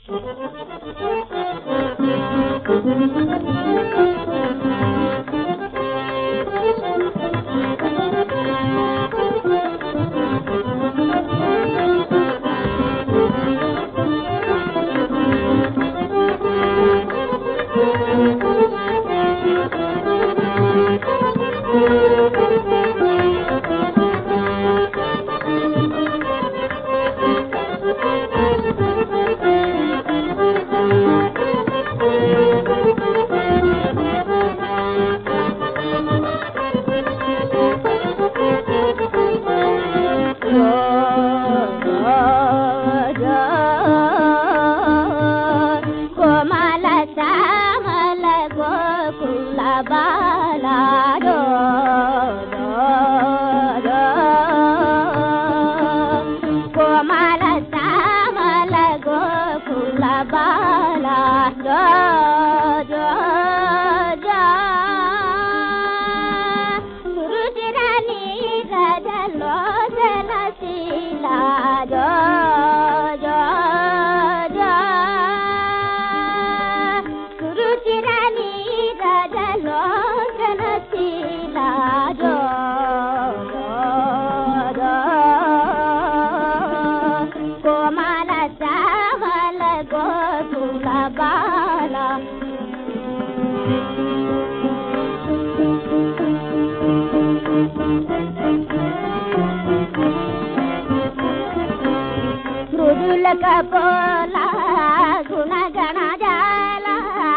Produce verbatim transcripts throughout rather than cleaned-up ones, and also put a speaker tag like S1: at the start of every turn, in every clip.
S1: మృదులకపోలా గుణగణ జాల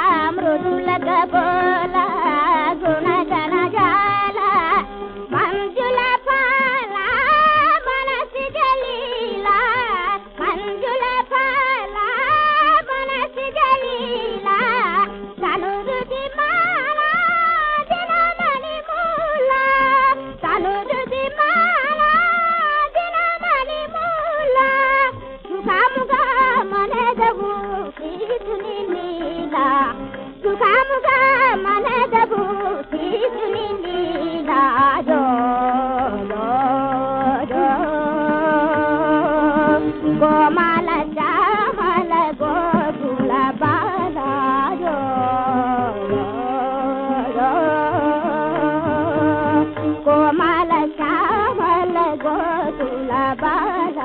S1: మృదులకపోలా గుణగణ జాల మంజుల పాల మనసి జలీలా మంజుల పాల మనసి జలీలా తనురుది మాల దినమణి మూల తనురుది మాల దినమణి మూల సుఖముగా మనదవు శ్రీసుని నీలా సుఖముగా మనదవు శ్రీసుని నీలా జో జో జో గోమాల శ్యామల గోకుల బాల జో జో గోమాల శ్యామల గోకుల బాల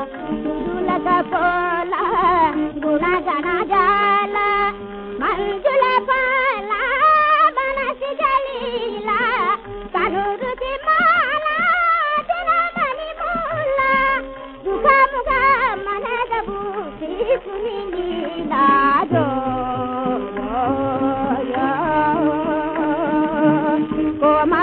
S1: పోల గుణగణ జాల మంజుల పాల మనసి జలీలా తనురుది మాల దినమణి మూల సుఖముగా మనదవు శ్రీసుని నీలా జో కోమ